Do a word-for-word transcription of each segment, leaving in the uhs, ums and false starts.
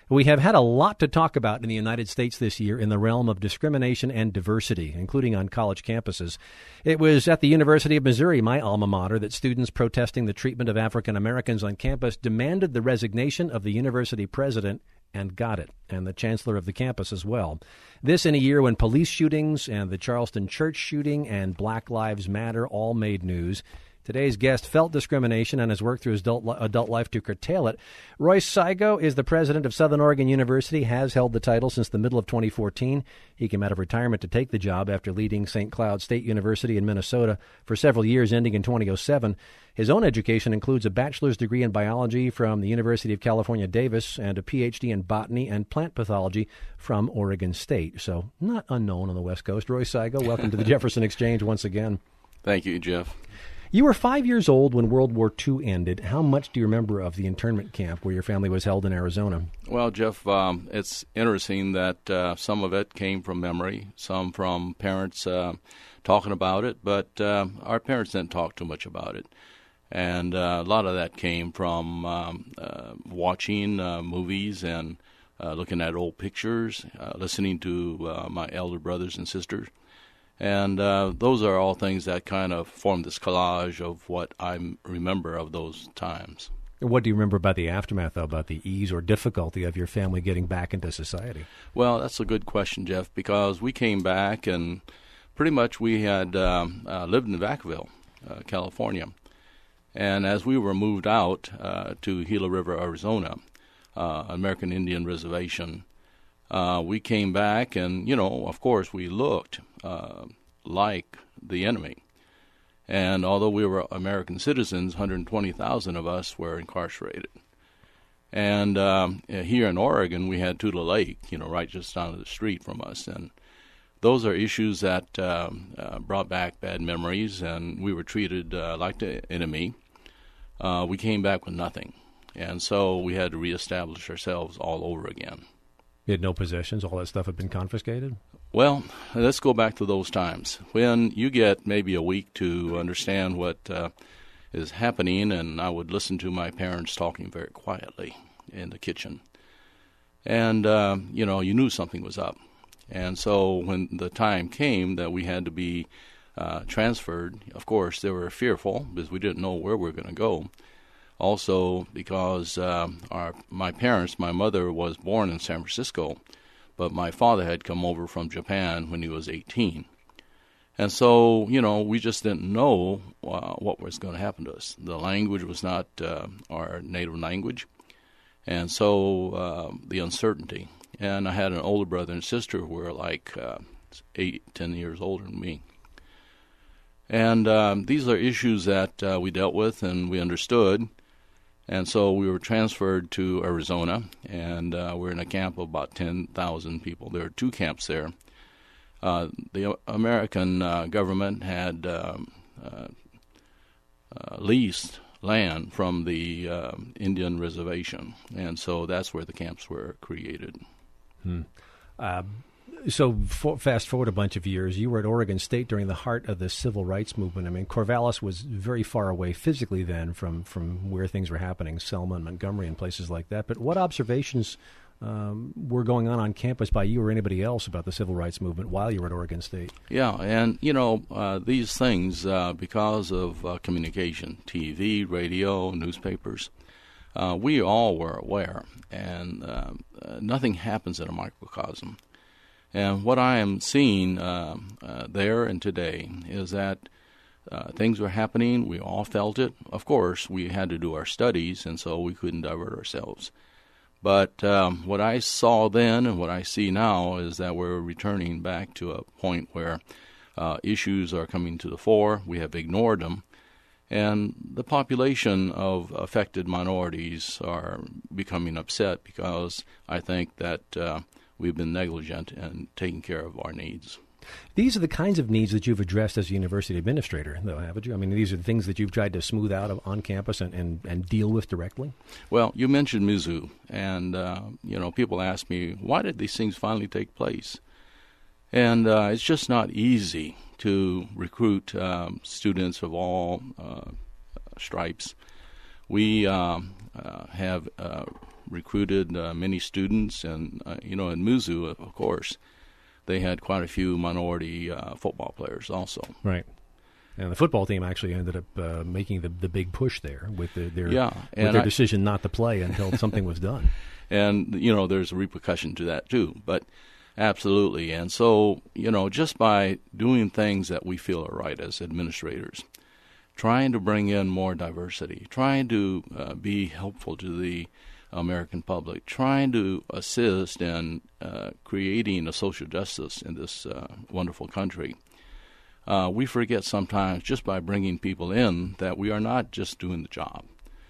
We have had a lot to talk about in the United States this year in the realm of discrimination and diversity, including on college campuses. It was at the University of Missouri, my alma mater, that students protesting the treatment of African Americans on campus demanded the resignation of the university president and got it, and the chancellor of the campus as well. This in a year when police shootings and the Charleston church shooting and Black Lives Matter all made news. Today's guest felt discrimination and has worked through his adult, adult life to curtail it. Royce Saigo is the president of Southern Oregon University, has held the title since the middle of twenty fourteen. He came out of retirement to take the job after leading Saint Cloud State University in Minnesota for several years, ending in twenty oh seven. His own education includes a bachelor's degree in biology from the University of California, Davis, and a P H D in botany and plant pathology from Oregon State. So not unknown on the West Coast. Royce Saigo, welcome to the Jefferson Exchange once again. Thank you, Jeff. You were five years old when World War Two ended. How much do you remember of the internment camp where your family was held in Arizona? Well, Jeff, um, it's interesting that uh, some of it came from memory, some from parents uh, talking about it, but uh, our parents didn't talk too much about it. And uh, a lot of that came from um, uh, watching uh, movies and uh, looking at old pictures, uh, listening to uh, my elder brothers and sisters. And uh, those are all things that kind of form this collage of what I remember of those times. What do you remember about the aftermath, though, about the ease or difficulty of your family getting back into society? Well, that's a good question, Jeff, because we came back and pretty much we had um, uh, lived in Vacaville, uh, California. And as we were moved out uh, to Gila River, Arizona, uh, American Indian Reservation, uh, we came back and, you know, of course we looked Uh, like the enemy. And although we were American citizens, one hundred twenty thousand of us were incarcerated. And um, here in Oregon, we had Tula Lake, you know, right just down the street from us. And those are issues that um, uh, brought back bad memories, and we were treated uh, like the enemy. Uh, we came back with nothing. And so we had to reestablish ourselves all over again. You had no possessions? All that stuff had been confiscated? Well, let's go back to those times. When you get maybe a week to understand what uh, is happening, and I would listen to my parents talking very quietly in the kitchen. And, uh, you know, you knew something was up. And so when the time came that we had to be uh, transferred, of course, they were fearful because we didn't know where we were going to go. Also because uh, our my parents, my mother was born in San Francisco, but my father had come over from Japan when he was eighteen. And so, you know, we just didn't know uh, what was going to happen to us. The language was not uh, our native language, and so uh, the uncertainty. And I had an older brother and sister who were like uh, eight, ten years older than me. And um, these are issues that uh, we dealt with and we understood. And so we were transferred to Arizona, and uh, we're in a camp of about ten thousand people. There are two camps there. Uh, the American uh, government had um, uh, uh, leased land from the uh, Indian reservation, and so that's where the camps were created. Hmm. Uh, so for, fast forward a bunch of years, you were at Oregon State during the heart of the civil rights movement. I mean, Corvallis was very far away physically then from, from where things were happening, Selma and Montgomery and places like that. But what observations um, were going on on campus by you or anybody else about the civil rights movement while you were at Oregon State? Yeah, and, you know, uh, these things, uh, because of uh, communication, T V, radio, newspapers, uh, we all were aware, and uh, uh, nothing happens in a microcosm. And what I am seeing uh, uh, there and today is that uh, things were happening. We all felt it. Of course, we had to do our studies, and so we couldn't divert ourselves. But um, what I saw then and what I see now is that we're returning back to a point where uh, issues are coming to the fore. We have ignored them. And the population of affected minorities are becoming upset because I think that uh, we've been negligent in taking care of our needs. These are the kinds of needs that you've addressed as a university administrator, though, haven't you? I mean, these are the things that you've tried to smooth out of, on campus and, and, and deal with directly? Well, you mentioned Mizzou, and, uh, you know, people ask me, why did these things finally take place? And uh, it's just not easy to recruit um, students of all uh, stripes. We um, uh, have uh, recruited uh, many students, and uh, you know, in Mizzou, of course, they had quite a few minority uh, football players also. Right. And the football team actually ended up uh, making the the big push there with the, their yeah, with their I, decision not to play until something was done. And, you know, there's a repercussion to that, too. But absolutely. And so, you know, just by doing things that we feel are right as administrators, trying to bring in more diversity, trying to uh, be helpful to the American public, trying to assist in uh, creating a social justice in this uh, wonderful country, uh, we forget sometimes just by bringing people in that we are not just doing the job.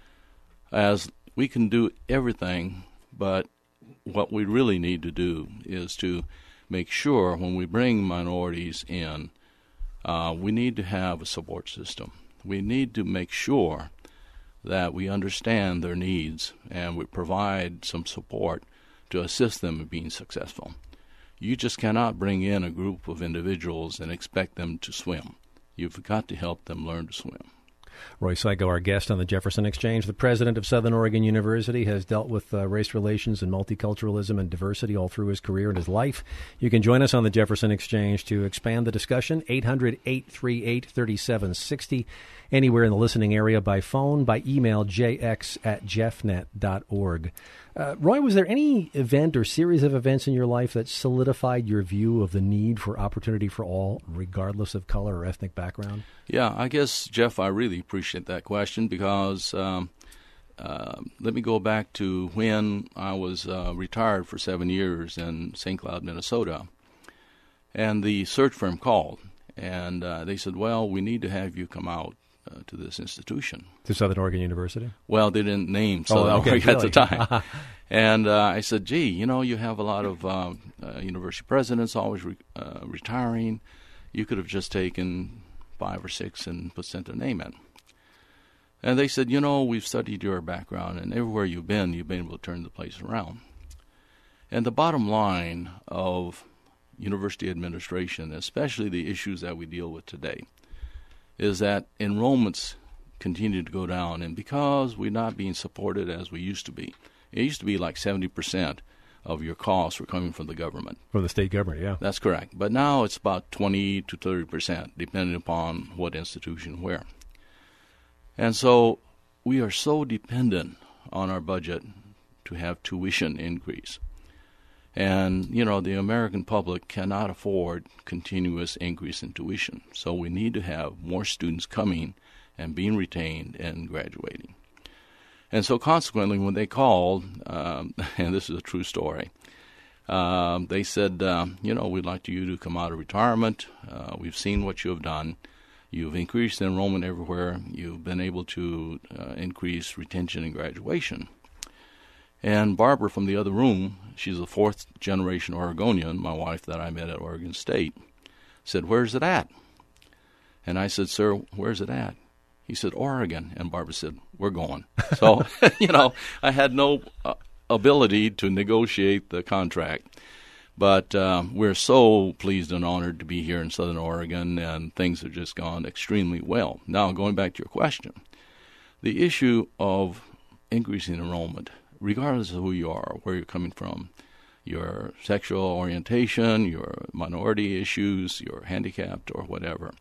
As we can do everything, but what we really need to do is to make sure when we bring minorities in, uh, we need to have a support system. We need to make sure that we understand their needs and we provide some support to assist them in being successful. You just cannot bring in a group of individuals and expect them to swim. You've got to help them learn to swim. Roy Syko, our guest on the Jefferson Exchange, the president of Southern Oregon University, has dealt with uh, race relations and multiculturalism and diversity all through his career and his life. You can join us on the Jefferson Exchange to expand the discussion, eight hundred, eight three eight, three seven six zero, anywhere in the listening area, by phone, by email, j x at jeffnet dot org. Uh, Roy, was there any event or series of events in your life that solidified your view of the need for opportunity for all, regardless of color or ethnic background? Yeah, I guess, Jeff, I really appreciate that question because um, uh, let me go back to when I was uh, retired for seven years in Saint Cloud, Minnesota. And the search firm called, and uh, they said, well, we need to have you come out uh, to this institution. To Southern Oregon University? Well, they didn't name Southern oh, okay, Oregon really? at the time. And uh, I said, gee, you know, you have a lot of uh, uh, university presidents always re- uh, retiring. You could have just taken five or six and put sent a name in. And they said, you know, we've studied your background, and everywhere you've been, you've been able to turn the place around. And the bottom line of university administration, especially the issues that we deal with today, is that enrollments continue to go down. And because we're not being supported as we used to be, it used to be like seventy percent of your costs were coming from the government. From the state government, yeah. That's correct. But now it's about twenty to thirty percent, depending upon what institution where. And so we are so dependent on our budget to have tuition increase. And, you know, the American public cannot afford continuous increase in tuition. So we need to have more students coming and being retained and graduating. And so consequently, when they called, um, and this is a true story, um, they said, uh, you know, we'd like you to come out of retirement. Uh, we've seen what you have done. You've increased enrollment everywhere. You've been able to uh, increase retention and graduation. And Barbara from the other room, she's a fourth-generation Oregonian, my wife that I met at Oregon State, said, where's it at? And I said, sir, where's it at? He said, Oregon. And Barbara said, we're going. So, you know, I had no uh, ability to negotiate the contract. But uh, we're so pleased and honored to be here in Southern Oregon, and things have just gone extremely well. Now, going back to your question, the issue of increasing enrollment, regardless of who you are, where you're coming from, your sexual orientation, your minority issues, you're handicapped or whatever,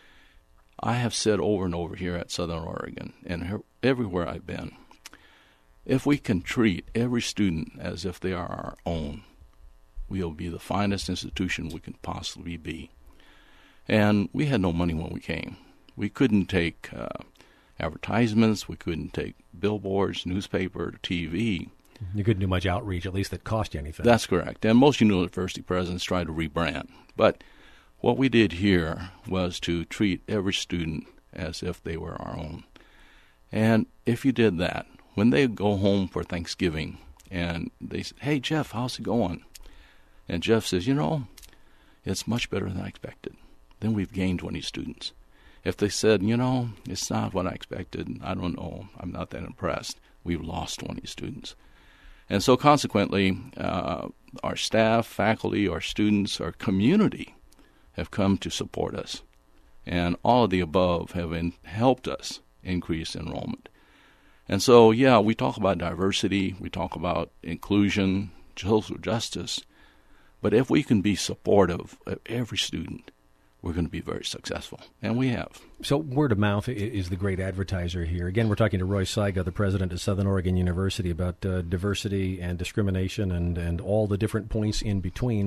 I have said over and over here at Southern Oregon and everywhere I've been, if we can treat every student as if they are our own, we'll be the finest institution we can possibly be. And we had no money when we came. We couldn't take uh, advertisements. We couldn't take billboards, newspaper, T V. You couldn't do much outreach, at least that cost you anything. That's correct. And most university presidents try to rebrand. But what we did here was to treat every student as if they were our own. And if you did that, when they go home for Thanksgiving and they say, hey, Jeff, how's it going? And Jeff says, you know, it's much better than I expected. Then we've gained twenty students. If they said, you know, it's not what I expected, I don't know, I'm not that impressed, we've lost twenty students. And so consequently, uh, our staff, faculty, our students, our community have come to support us. And all of the above have in, helped us increase enrollment. And so, yeah, we talk about diversity, we talk about inclusion, social justice, but if we can be supportive of every student, we're going to be very successful, and we have. So word of mouth is the great advertiser here. Again, we're talking to Roy Saiga, the president of Southern Oregon University, about uh, diversity and discrimination and, and all the different points in between.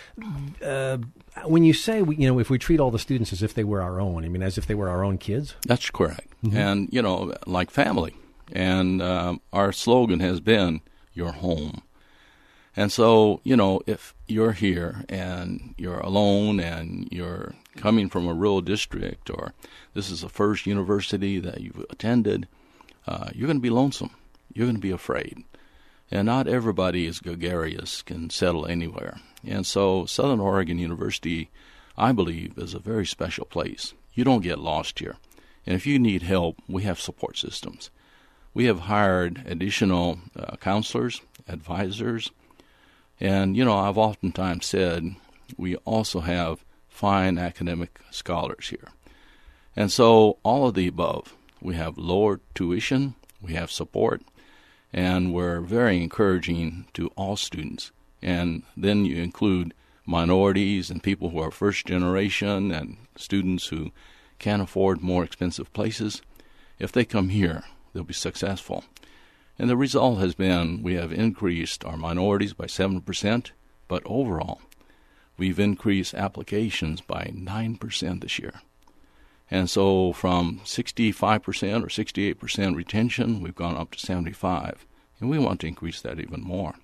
Uh, when you say, we, you know, if we treat all the students as if they were our own, I mean, as if they were our own kids? That's correct. Mm-hmm. And, you know, like family. And um, our slogan has been, your home. And so, you know, if you're here and you're alone and you're coming from a rural district, or this is the first university that you've attended, uh, you're going to be lonesome. You're going to be afraid. And not everybody is gregarious, can settle anywhere. And so Southern Oregon University, I believe, is a very special place. You don't get lost here. And if you need help, we have support systems. We have hired additional uh, counselors, advisors, and, you know, I've oftentimes said we also have fine academic scholars here. And so all of the above, we have lower tuition, we have support, and we're very encouraging to all students. And then you include minorities and people who are first generation and students who can't afford more expensive places. If they come here, they'll be successful. And the result has been we have increased our minorities by seven percent, but overall, we've increased applications by nine percent this year. And so from sixty-five percent or sixty-eight percent retention, we've gone up to seventy-five, and we want to increase that even more.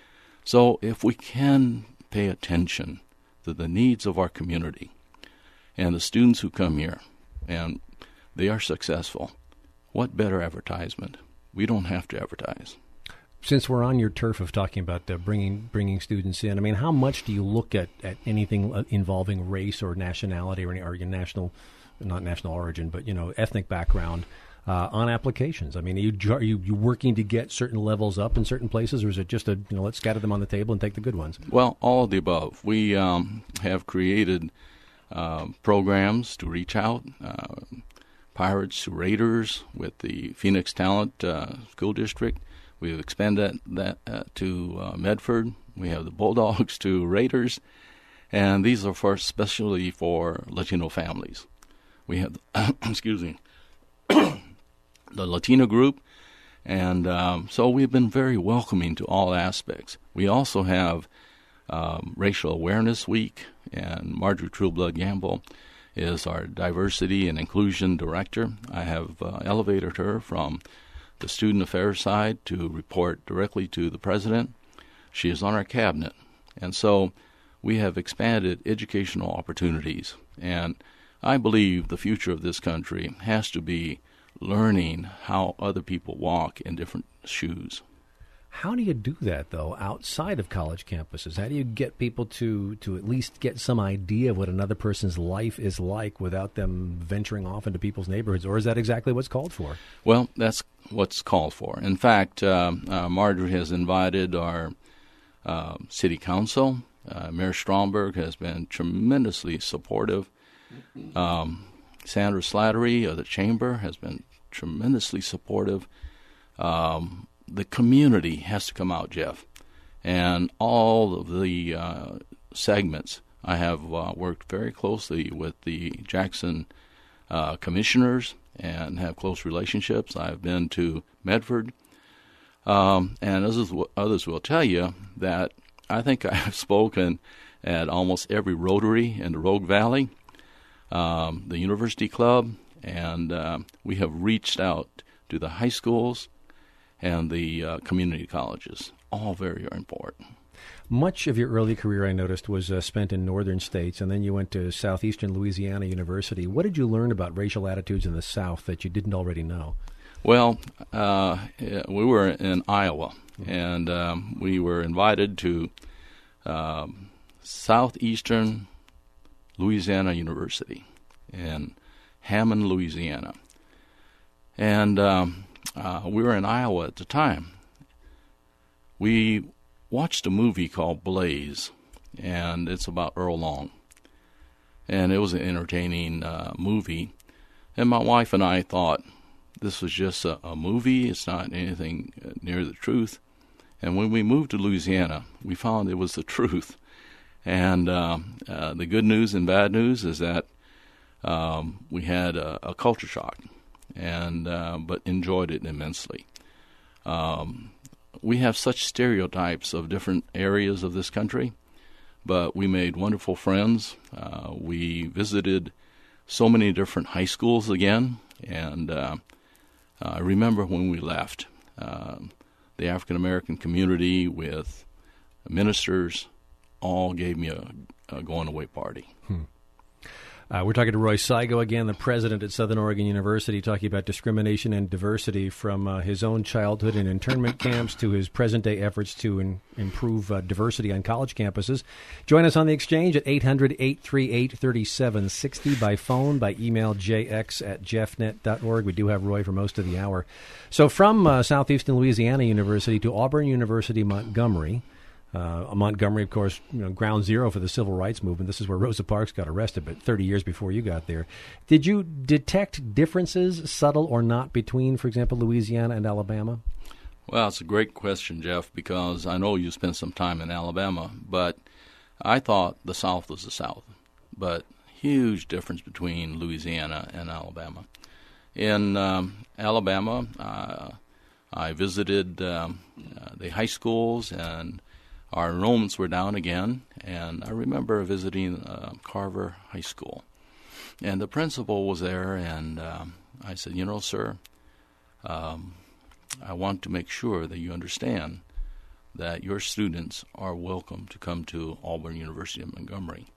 So if we can pay attention to the needs of our community and the students who come here, and they are successful, what better advertisement? We don't have to advertise. Since we're on your turf of talking about uh, bringing bringing students in, I mean, how much do you look at, at anything involving race or nationality or, any, or national, not national origin, but, you know, ethnic background uh, on applications? I mean, are you, are you you working to get certain levels up in certain places, or is it just a, you know, let's scatter them on the table and take the good ones? Well, all of the above. We um, have created uh, programs to reach out. Uh, Pirates to Raiders with the Phoenix Talent uh, School District. We've expanded that, that uh, to uh, Medford. We have the Bulldogs to Raiders. And these are for especially for Latino families. We have, excuse me, the Latino group. And um, so we've been very welcoming to all aspects. We also have um, Racial Awareness Week, and Marjorie Trueblood Gamble is our diversity and inclusion director. I have uh, elevated her from the student affairs side to report directly to the president. She is on our cabinet. And so we have expanded educational opportunities. And I believe the future of this country has to be learning how other people walk in different shoes. How do you do that, though, outside of college campuses? How do you get people to, to at least get some idea of what another person's life is like without them venturing off into people's neighborhoods? Or is that exactly what's called for? Well, that's what's called for. In fact, uh, uh, Marjorie has invited our uh, city council. Uh, Mayor Stromberg has been tremendously supportive. Um, Sandra Slattery of the Chamber has been tremendously supportive. Um The community has to come out, Jeff, and all of the uh, segments. I have uh, worked very closely with the Jackson uh, commissioners and have close relationships. I've been to Medford, um, and others, others will tell you that I think I have spoken at almost every Rotary in the Rogue Valley, um, the University Club, and uh, we have reached out to the high schools and the uh, community colleges, all very important. Much of your early career, I noticed, was uh, spent in northern states, and then you went to Southeastern Louisiana University. What did you learn about racial attitudes in the South that you didn't already know? Well, uh, we were in Iowa, and um, we were invited to um, Southeastern Louisiana University in Hammond, Louisiana. And um, uh, we were in Iowa at the time. We watched a movie called Blaze, and it's about Earl Long. And it was an entertaining uh, movie. And my wife and I thought, this was just a, a movie. It's not anything near the truth. And when we moved to Louisiana, we found it was the truth. And um, uh, the good news and bad news is that um, we had a, a culture shock, and uh, but enjoyed it immensely. Um, we have such stereotypes of different areas of this country, but we made wonderful friends. Uh, we visited so many different high schools again, and uh, I remember when we left, uh, the African American community with ministers all gave me a, a going-away party. Hmm. Uh, we're talking to Roy Saigo again, the president at Southern Oregon University, talking about discrimination and diversity from uh, his own childhood in internment camps to his present-day efforts to in, improve uh, diversity on college campuses. Join us on the exchange at eight hundred, eight three eight, three seven six zero by phone, by email, j x at jeff net dot org. We do have Roy for most of the hour. So from uh, Southeastern Louisiana University to Auburn University, Montgomery. Uh, Montgomery, of course, you know, ground zero for the civil rights movement. This is where Rosa Parks got arrested, but thirty years before you got there. Did you detect differences, subtle or not, between, for example, Louisiana and Alabama? Well, it's a great question, Jeff, because I know you spent some time in Alabama, but I thought the South was the South. But huge difference between Louisiana and Alabama. In um, Alabama, uh, I visited um, uh, the high schools, and our enrollments were down again, and I remember visiting uh, Carver High School. And the principal was there, and um, I said, you know, sir, um, I want to make sure that you understand that your students are welcome to come to Auburn University of Montgomery.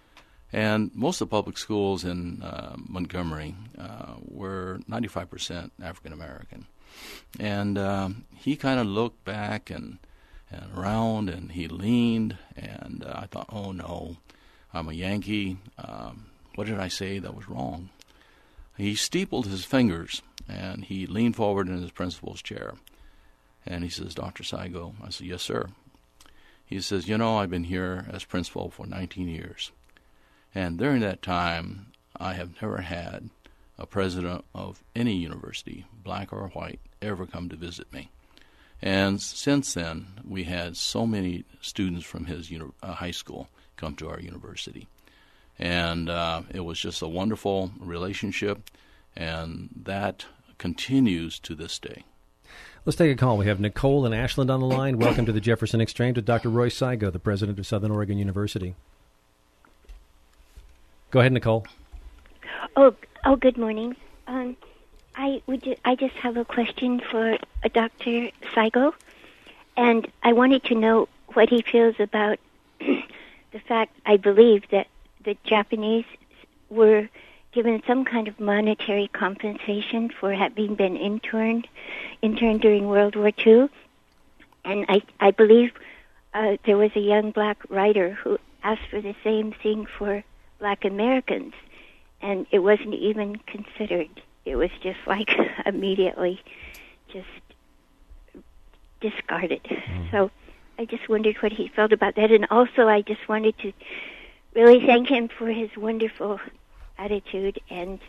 And most of the public schools in uh, Montgomery uh, were ninety-five percent African American. And um, he kind of looked back and and around, and he leaned, and uh, I thought, oh no, I'm a Yankee. Um, what did I say that was wrong? He steepled his fingers, and he leaned forward in his principal's chair, and he says, Doctor Saigo. I said, yes, sir. He says, you know, I've been here as principal for nineteen years, and during that time, I have never had a president of any university, black or white, ever come to visit me. And since then, we had so many students from his uni- uh, high school come to our university. And uh, it was just a wonderful relationship, and that continues to this day. Let's take a call. We have Nicole in Ashland on the line. Welcome to the Jefferson Exchange with Doctor Roy Saigo, the president of Southern Oregon University. Go ahead, Nicole. Oh, oh, good morning. Um, I would. Ju- I just have a question for uh, Doctor Saigo, and I wanted to know what he feels about the fact. I believe that the Japanese were given some kind of monetary compensation for having been interned, interned during World War Two, and I, I believe uh, there was a young black writer who asked for the same thing for black Americans, and it wasn't even considered. It was just like immediately just discarded. Mm. So I just wondered what he felt about that. And also I just wanted to really thank him for his wonderful attitude and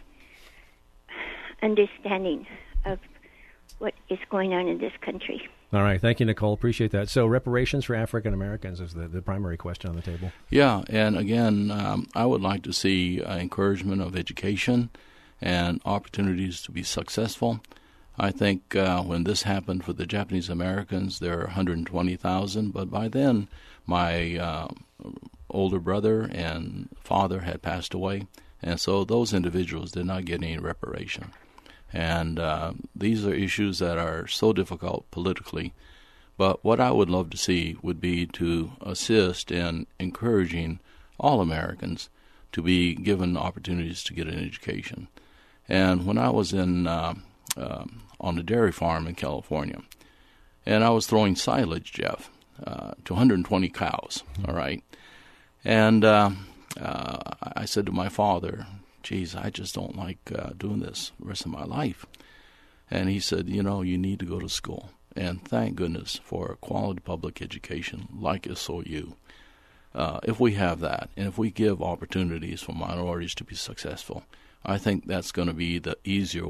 understanding of what is going on in this country. All right. Thank you, Nicole. Appreciate that. So reparations for African Americans is the, the primary question on the table. Yeah. And again, um, I would like to see uh, encouragement of education and opportunities to be successful. I think uh, when this happened for the Japanese Americans, there are one hundred twenty thousand, but by then my uh, older brother and father had passed away, and so those individuals did not get any reparation. And uh, these are issues that are so difficult politically, but what I would love to see would be to assist in encouraging all Americans to be given opportunities to get an education. And when I was in uh, uh, on a dairy farm in California, and I was throwing silage, Jeff, uh, to one hundred twenty cows, all right? And uh, uh, I said to my father, geez, I just don't like uh, doing this the rest of my life. And he said, you know, you need to go to school. And thank goodness for a quality public education like S O U. Uh, if we have that, and if we give opportunities for minorities to be successful, I think that's going to be the easier way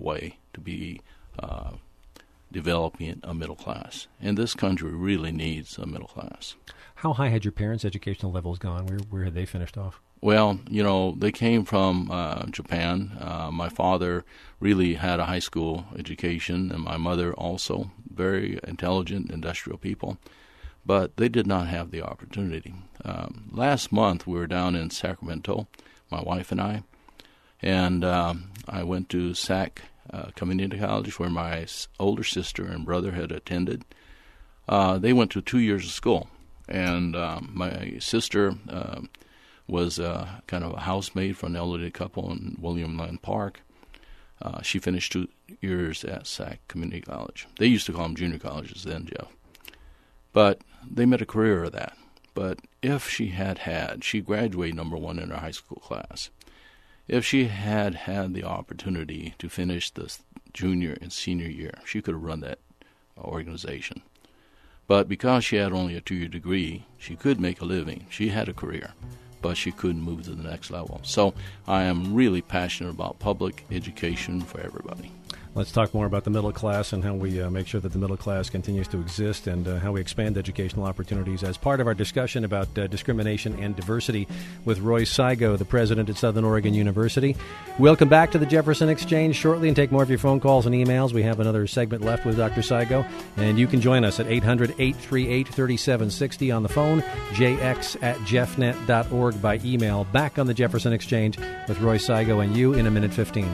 to be uh, developing a middle class. And this country really needs a middle class. How high had your parents' educational levels gone? Where, where had they finished off? Well, you know, they came from uh, Japan. Uh, my father really had a high school education, and my mother also, very intelligent, industrial people. But they did not have the opportunity. Um, last month, we were down in Sacramento, my wife and I, and um, I went to Sac uh, Community College, where my older sister and brother had attended. Uh, they went to two years of school, and um, my sister uh, was uh, kind of a housemaid for an elderly couple in William Land Park. Uh, she finished two years at Sac Community College. They used to call them junior colleges then, Jeff. But they made a career of that. But if she had had, she graduated number one in her high school class. If she had had the opportunity to finish the junior and senior year, she could have run that organization. But because she had only a two-year degree, she could make a living. She had a career, but she couldn't move to the next level. So I am really passionate about public education for everybody. Let's talk more about the middle class and how we uh, make sure that the middle class continues to exist, and uh, how we expand educational opportunities as part of our discussion about uh, discrimination and diversity with Roy Saigo, the president at Southern Oregon University. We'll come back to the Jefferson Exchange shortly and take more of your phone calls and emails. We have another segment left with Doctor Saigo, and you can join us at eight hundred, eight three eight, three seven six zero on the phone, j x at jeffnet dot org by email. Back on the Jefferson Exchange with Roy Saigo and you in a minute fifteen.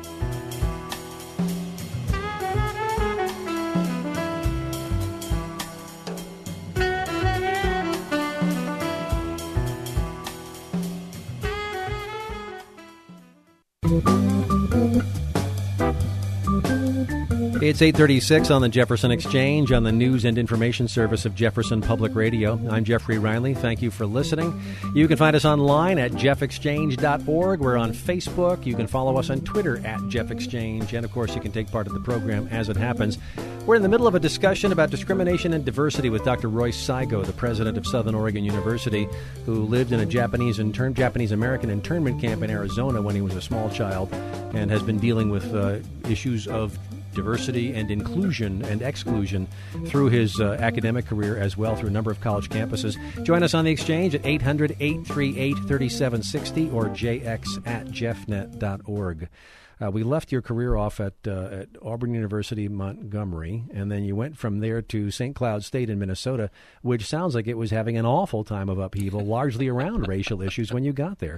It's eight thirty-six on the Jefferson Exchange on the News and Information Service of Jefferson Public Radio. I'm Jeffrey Riley. Thank you for listening. You can find us online at jeff exchange dot org. We're on Facebook. You can follow us on Twitter at Jeff Exchange. And, of course, you can take part in the program as it happens. We're in the middle of a discussion about discrimination and diversity with Doctor Roy Saigo, the president of Southern Oregon University, who lived in a Japanese intern, Japanese-American internment camp in Arizona when he was a small child, and has been dealing with uh, issues of diversity and inclusion and exclusion through his uh, academic career as well, through a number of college campuses. Join us on the Exchange at eight hundred, eight three eight, three seven six zero or j x at jeffnet dot org. Uh, we left your career off at, uh, at Auburn University, Montgomery, and then you went from there to Saint Cloud State in Minnesota, which sounds like it was having an awful time of upheaval, largely around racial issues when you got there.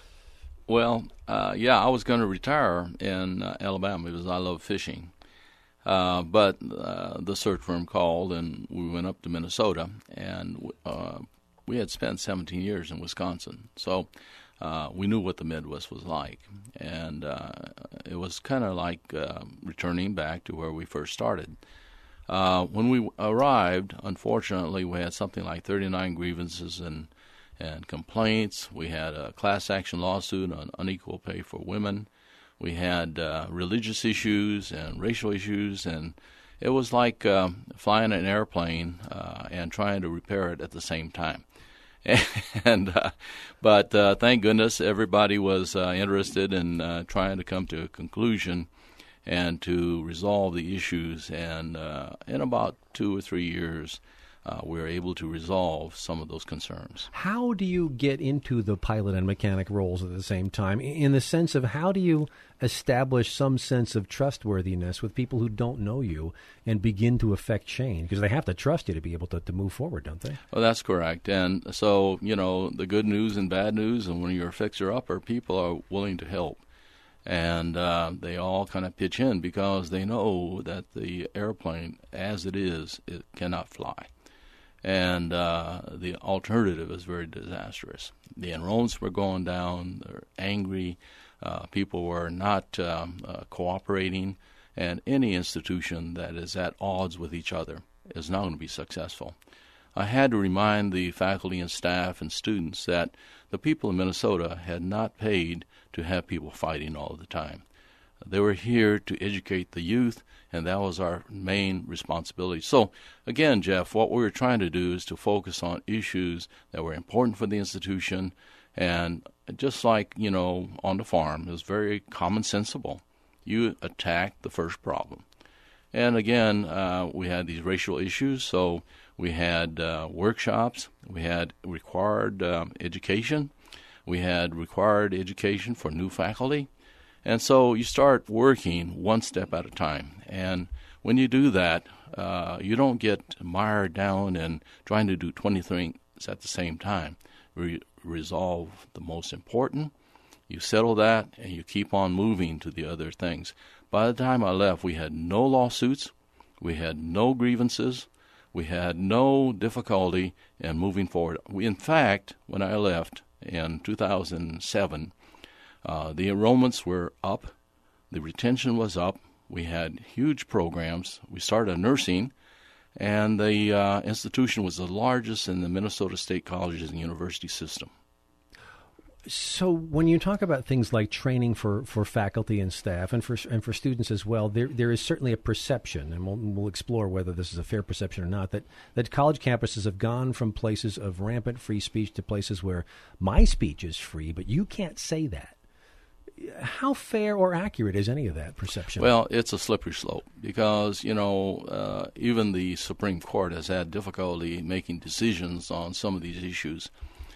Well, uh, yeah, I was going to retire in uh, Alabama because I love fishing. Uh, but uh, the search firm called, and we went up to Minnesota, and uh, we had spent seventeen years in Wisconsin. So uh, we knew what the Midwest was like. And uh, it was kind of like uh, returning back to where we first started. Uh, when we arrived, unfortunately, we had something like thirty-nine grievances and, and complaints. We had a class action lawsuit on unequal pay for women. We had uh, religious issues and racial issues, and it was like uh, flying an airplane uh, and trying to repair it at the same time. and uh, But uh, thank goodness everybody was uh, interested in uh, trying to come to a conclusion and to resolve the issues. And uh, in about two or three years, Uh, we were able to resolve some of those concerns. How do you get into the pilot and mechanic roles at the same time, in the sense of how do you establish some sense of trustworthiness with people who don't know you and begin to affect change? Because they have to trust you to be able to, to move forward, don't they? Well, that's correct. And so, you know, the good news and bad news, and when you're a fixer-upper, people are willing to help. And uh, they all kind of pitch in because they know that the airplane, as it is, it cannot fly. And uh, the alternative is very disastrous. The enrollments were going down. They're angry. Uh, people were not um, uh, cooperating. And any institution that is at odds with each other is not going to be successful. I had to remind the faculty and staff and students that the people in Minnesota had not paid to have people fighting all the time. They were here to educate the youth, and that was our main responsibility. So, again, Jeff, what we were trying to do is to focus on issues that were important for the institution, and just like, you know, on the farm, it was very common sensible. you attack the first problem. And again, uh, we had these racial issues, so we had uh, workshops, we had required um, education, we had required education for new faculty, and so you start working one step at a time. And when you do that, uh, you don't get mired down in trying to do twenty things at the same time. Re- resolve the most important, you settle that, and you keep on moving to the other things. By the time I left, we had no lawsuits, we had no grievances, we had no difficulty in moving forward. We, in fact, when I left in two thousand seven, uh, the enrollments were up, the retention was up, we had huge programs. We started nursing, and the uh, institution was the largest in the Minnesota State Colleges and University system. So when you talk about things like training for, for faculty and staff and for and for students as well, there there is certainly a perception, and we'll, we'll explore whether this is a fair perception or not, that, that college campuses have gone from places of rampant free speech to places where my speech is free, but you can't say that. How fair or accurate is any of that perception? Well, it's a slippery slope because, you know, uh, even the Supreme Court has had difficulty making decisions on some of these issues.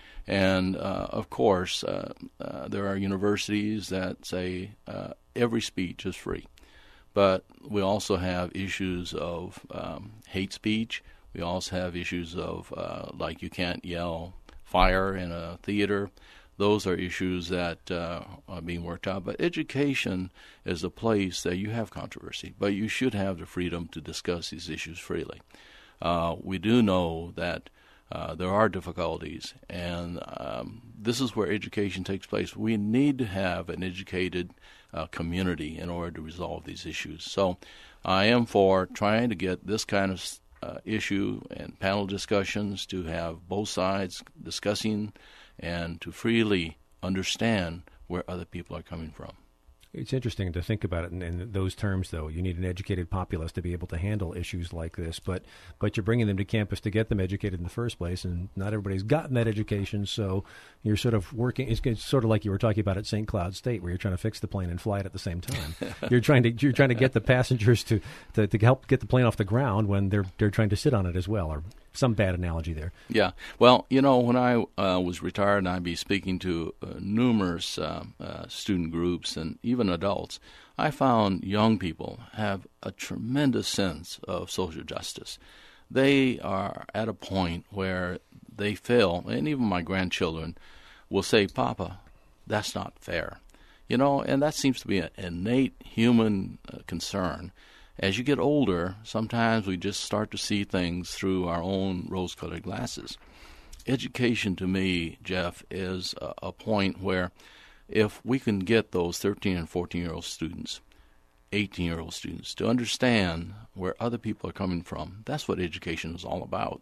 And, uh, of course, uh, uh, there are universities that say uh, every speech is free. But we also have issues of um, hate speech. We also have issues of, uh, like, you can't yell fire in a theater. Those are issues that uh, are being worked out. But education is a place that you have controversy, but you should have the freedom to discuss these issues freely. Uh, we do know that Uh, there are difficulties, and um, this is where education takes place. We need to have an educated uh, community in order to resolve these issues. So I am for trying to get this kind of uh, issue and panel discussions to have both sides discussing and to freely understand where other people are coming from. It's interesting to think about it in, in those terms, though. You need an educated populace to be able to handle issues like this, but but you're bringing them to campus to get them educated in the first place, and not everybody's gotten that education, so you're sort of working. It's, it's sort of like you were talking about at Saint Cloud State, where you're trying to fix the plane and fly it at the same time. you're trying to you're trying to get the passengers to, to, to help get the plane off the ground when they're they're trying to sit on it as well, or some bad analogy there. Yeah. Well, you know, when I uh, was retired and I'd be speaking to uh, numerous uh, uh, student groups and even adults, I found young people have a tremendous sense of social justice. They are at a point where they feel, and even my grandchildren will say, Papa, that's not fair. You know, and that seems to be an innate human uh, concern. As you get older, sometimes we just start to see things through our own rose-colored glasses. Education, to me, Jeff, is a, a point where if we can get those thirteen and fourteen-year-old students, eighteen-year-old students, to understand where other people are coming from, that's what education is all about.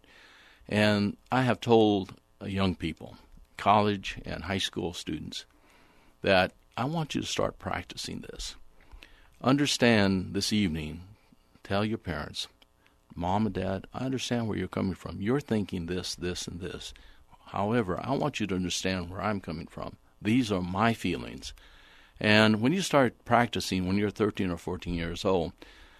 And I have told uh, young people, college and high school students, that I want you to start practicing this. Understand this evening, tell your parents, Mom and Dad, I understand where you're coming from. You're thinking this, this, and this. However, I want you to understand where I'm coming from. These are my feelings. And when you start practicing when you're thirteen or fourteen years old,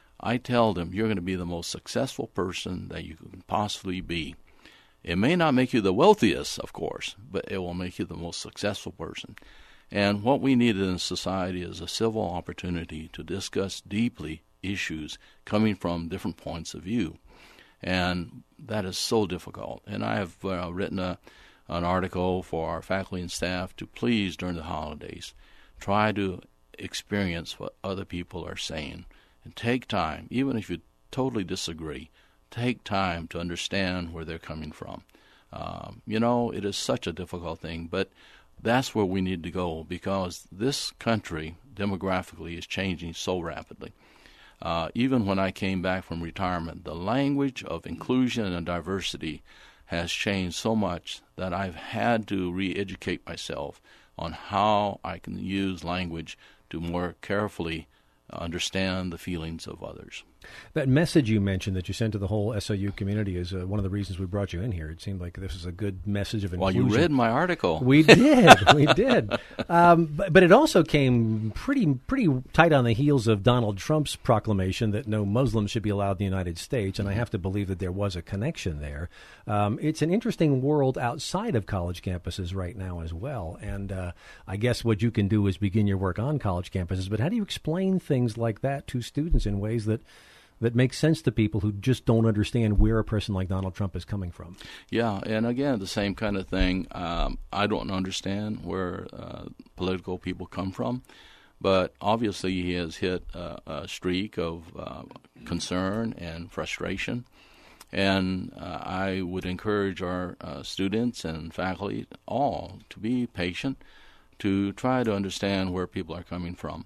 I tell them you're going to be the most successful person that you can possibly be. It may not make you the wealthiest, of course, but it will make you the most successful person. And what we need in society is a civil opportunity to discuss deeply issues coming from different points of view. And that is so difficult. And I have uh, written a, an article for our faculty and staff to please, during the holidays, try to experience what other people are saying. And take time, even if you totally disagree, take time to understand where they're coming from. Um, you know, it is such a difficult thing, but that's where we need to go, because this country demographically is changing so rapidly. Uh, even when I came back from retirement, the language of inclusion and diversity has changed so much that I've had to re-educate myself on how I can use language to more carefully understand the feelings of others. That message you mentioned that you sent to the whole S O U community is uh, one of the reasons we brought you in here. It seemed like this is a good message of inclusion. Well, you read my article. We did. We did. Um, but, but it also came pretty pretty tight on the heels of Donald Trump's proclamation that no Muslims should be allowed in the United States, and I have to believe that there was a connection there. Um, it's an interesting world outside of college campuses right now as well, and uh, I guess what you can do is begin your work on college campuses, but how do you explain things like that to students in ways that that make sense to people who just don't understand where a person like Donald Trump is coming from? Yeah, and again, the same kind of thing. Um, I don't understand where uh, political people come from, but obviously he has hit uh, a streak of uh, concern and frustration. And uh, I would encourage our uh, students and faculty all to be patient, to try to understand where people are coming from.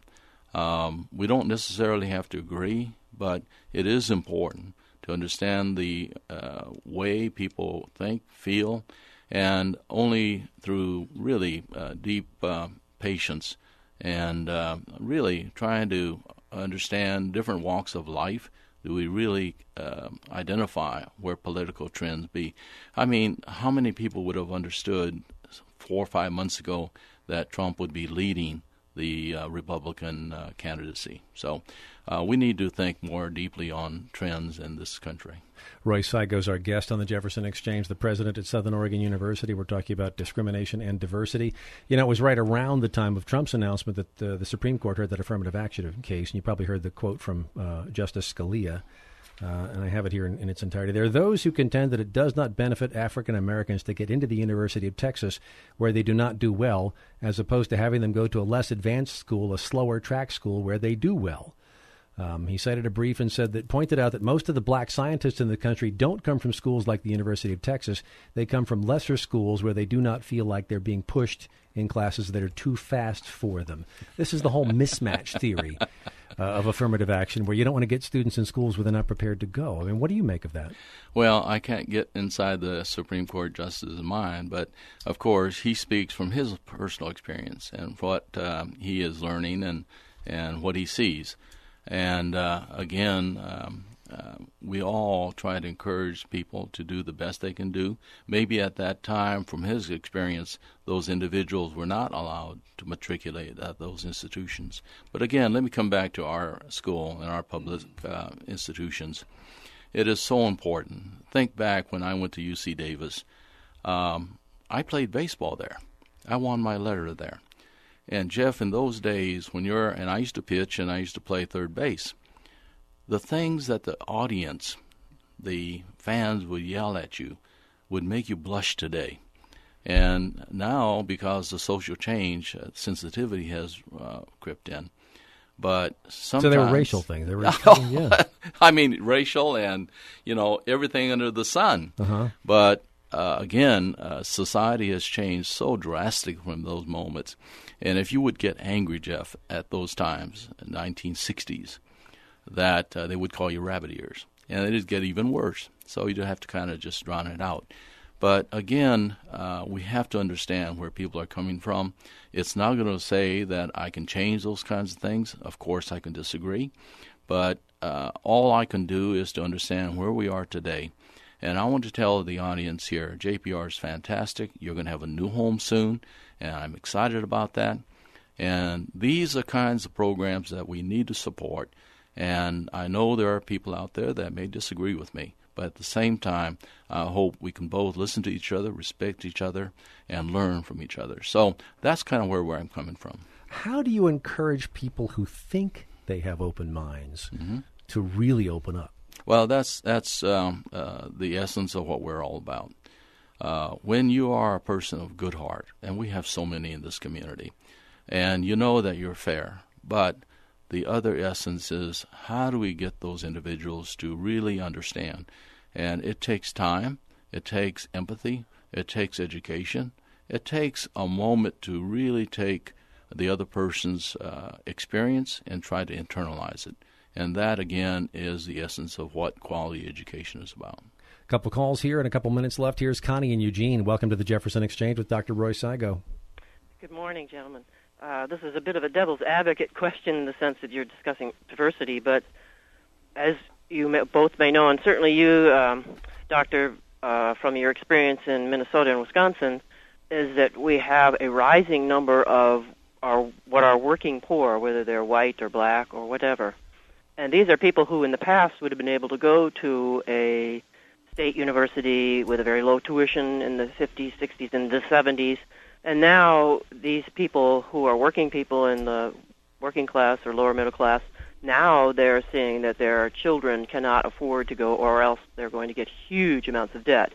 Um, we don't necessarily have to agree, but it is important to understand the uh, way people think, feel, and only through really uh, deep uh, patience and uh, really trying to understand different walks of life do we really uh, identify where political trends be. I mean, how many people would have understood four or five months ago that Trump would be leading the uh, Republican uh, candidacy? So uh, we need to think more deeply on trends in this country. Roy Saigo is our guest on the Jefferson Exchange, the president at Southern Oregon University. We're talking about discrimination and diversity. You know, it was right around the time of Trump's announcement that uh, the Supreme Court heard that affirmative action case, and you probably heard the quote from uh, Justice Scalia, uh, and I have it here in, in its entirety. There are those who contend that it does not benefit African Americans to get into the University of Texas where they do not do well, as opposed to having them go to a less advanced school, a slower track school where they do well. Um, he cited a brief and said that pointed out that most of the black scientists in the country don't come from schools like the University of Texas. They come from lesser schools where they do not feel like they're being pushed in classes that are too fast for them. This is the whole mismatch theory uh, of affirmative action, where you don't want to get students in schools where they're not prepared to go. I mean, what do you make of that? Well, I can't get inside the Supreme Court justice's mind, but of course he speaks from his personal experience and what um, he is learning and, and what he sees. And uh, again, um, uh, we all try to encourage people to do the best they can do. Maybe at that time, from his experience, those individuals were not allowed to matriculate at those institutions. But again, let me come back to our school and our public uh, institutions. It is so important. Think back when I went to U C Davis. Um, I played baseball there. I won my letter there. And, Jeff, in those days, when you're, and I used to pitch and I used to play third base, the things that the audience, the fans would yell at you would make you blush today. And now, because the social change, uh, sensitivity has uh, crept in. But sometimes... So they were racial things. They were, yeah. I mean, racial and, you know, everything under the sun. Uh-huh. But... Uh, again, uh, society has changed so drastically from those moments. And if you would get angry, Jeff, at those times, nineteen sixties, that uh, they would call you rabbit ears. And it would get even worse. So you'd have to kind of just drown it out. But again, uh, we have to understand where people are coming from. It's not going to say that I can change those kinds of things. Of course, I can disagree. But uh, all I can do is to understand where we are today. And I want to tell the audience here, J P R is fantastic. You're going to have a new home soon, and I'm excited about that. And these are kinds of programs that we need to support. And I know there are people out there that may disagree with me, but at the same time, I hope we can both listen to each other, respect each other, and learn from each other. So that's kind of where, where I'm coming from. How do you encourage people who think they have open minds mm-hmm. to really open up? Well, that's that's um, uh, the essence of what we're all about. Uh, when you are a person of good heart, and we have so many in this community, and you know that you're fair, but the other essence is how do we get those individuals to really understand? And it takes time, it takes empathy, it takes education, it takes a moment to really take the other person's uh, experience and try to internalize it. And that, again, is the essence of what quality education is about. A couple calls here and a couple minutes left. Here's Connie in Eugene. Welcome to the Jefferson Exchange with Doctor Roy Saigo. Good morning, gentlemen. Uh, this is a bit of a devil's advocate question in the sense that you're discussing diversity, but as you may, both may know, and certainly you, um, Doctor, uh, from your experience in Minnesota and Wisconsin, is that we have a rising number of our what are working poor, whether they're white or black or whatever. And these are people who in the past would have been able to go to a state university with a very low tuition in the fifties, sixties, and the seventies. And now these people who are working people in the working class or lower middle class, now they're seeing that their children cannot afford to go, or else they're going to get huge amounts of debt.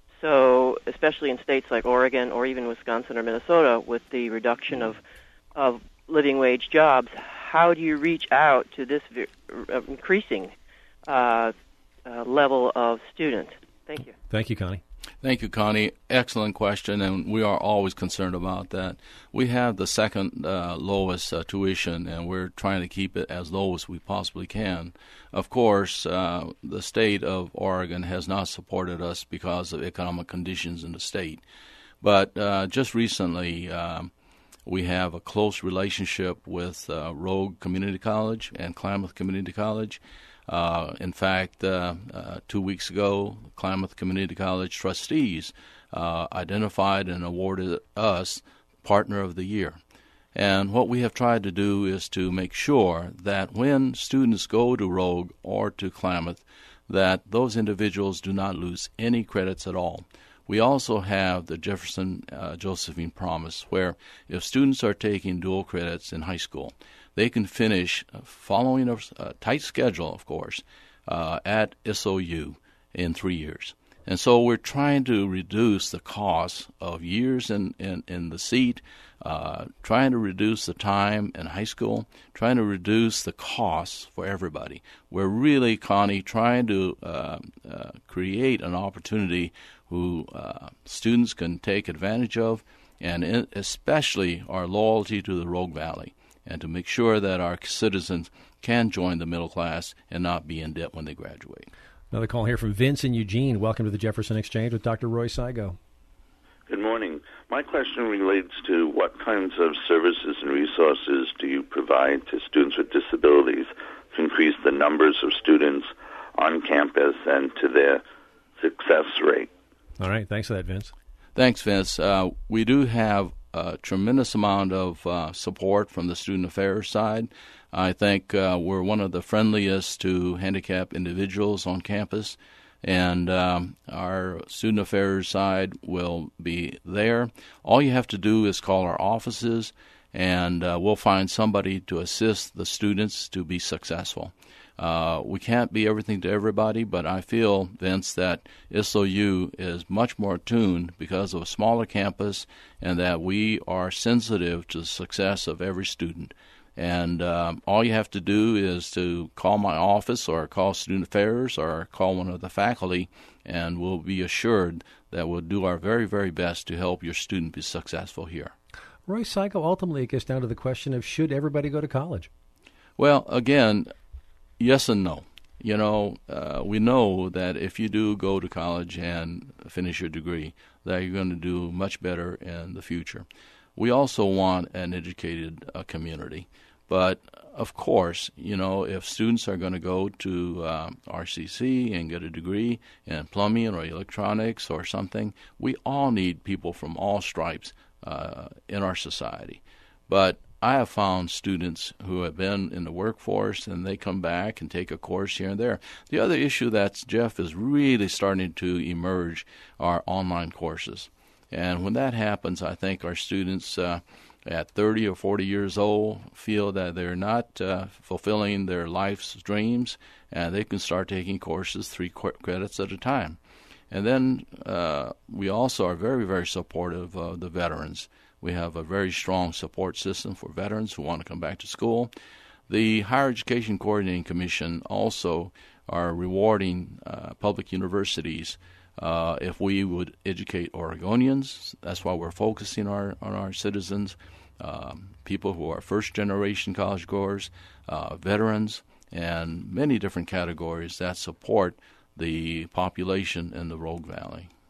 So especially in states like Oregon or even Wisconsin or Minnesota, with the reduction of, of living wage jobs, how do you reach out to this uh, increasing uh, uh, level of student? Thank you. Thank you, Connie. Thank you, Connie. Excellent question, and we are always concerned about that. We have the second uh, lowest uh, tuition, and we're trying to keep it as low as we possibly can. Of course, uh, the state of Oregon has not supported us because of economic conditions in the state. But uh, just recently, um, we have a close relationship with uh, Rogue Community College and Klamath Community College. Uh, in fact, uh, uh, two weeks ago, Klamath Community College trustees uh, identified and awarded us Partner of the Year. And what we have tried to do is to make sure that when students go to Rogue or to Klamath, that those individuals do not lose any credits at all. We also have the Jefferson uh, Josephine Promise, where if students are taking dual credits in high school, they can finish following a, a tight schedule, of course, uh, at S O U in three years. And so we're trying to reduce the cost of years in, in, in the seat, uh, trying to reduce the time in high school, trying to reduce the costs for everybody. We're really, Connie, trying to uh, uh, create an opportunity who uh, students can take advantage of, and in, especially our loyalty to the Rogue Valley, and to make sure that our citizens can join the middle class and not be in debt when they graduate. Another call here from Vince in Eugene. Welcome to the Jefferson Exchange with Doctor Roy Saigo. Good morning. My question relates to what kinds of services and resources do you provide to students with disabilities to increase the numbers of students on campus and to their success rate? All right. Thanks for that, Vince. Thanks, Vince. Uh, we do have a tremendous amount of uh, support from the student affairs side. I think uh, we're one of the friendliest to handicapped individuals on campus, and um, our student affairs side will be there. All you have to do is call our offices, and uh, we'll find somebody to assist the students to be successful. Uh, we can't be everything to everybody, but I feel, Vince, that S O U is much more attuned because of a smaller campus and that we are sensitive to the success of every student. And um, all you have to do is to call my office or call Student Affairs or call one of the faculty, and we'll be assured that we'll do our very, very best to help your student be successful here. Roy Saigo, ultimately it gets down to the question of should everybody go to college? Well, again, yes and no. You know, uh, we know that if you do go to college and finish your degree, that you're going to do much better in the future. We also want an educated uh, community. But, of course, you know, if students are going to go to um, R C C and get a degree in plumbing or electronics or something, we all need people from all stripes uh, in our society. But I have found students who have been in the workforce and they come back and take a course here and there. The other issue that, Jeff, is really starting to emerge are online courses. And when that happens, I think our students uh, at thirty or forty years old feel that they're not uh, fulfilling their life's dreams, and they can start taking courses three qu- credits at a time. And then uh, we also are very, very supportive of the veterans. We have a very strong support system for veterans who want to come back to school. The Higher Education Coordinating Commission also are rewarding uh, public universities uh, if we would educate Oregonians. That's why we're focusing our, on our citizens, um, people who are first-generation college goers, uh, veterans, and many different categories that support the population in the Rogue Valley.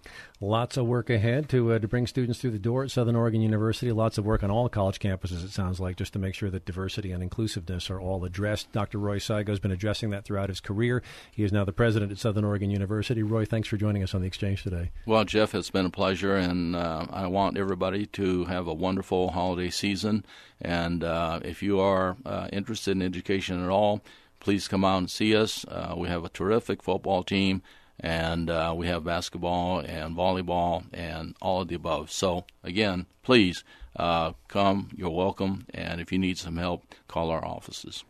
Lots of work ahead to uh, to bring students through the door at Southern Oregon University. Lots of work on all college campuses, it sounds like, just to make sure that diversity and inclusiveness are all addressed. Doctor Roy Saigo has been addressing that throughout his career. He is now the president at Southern Oregon University. Roy, thanks for joining us on the Exchange today. Well, Jeff, it's been a pleasure, and uh, I want everybody to have a wonderful holiday season. And uh, if you are uh, interested in education at all, please come out and see us. Uh, we have a terrific football team. And uh, we have basketball and volleyball and all of the above. So, again, please uh, come. You're welcome. And if you need some help, call our offices.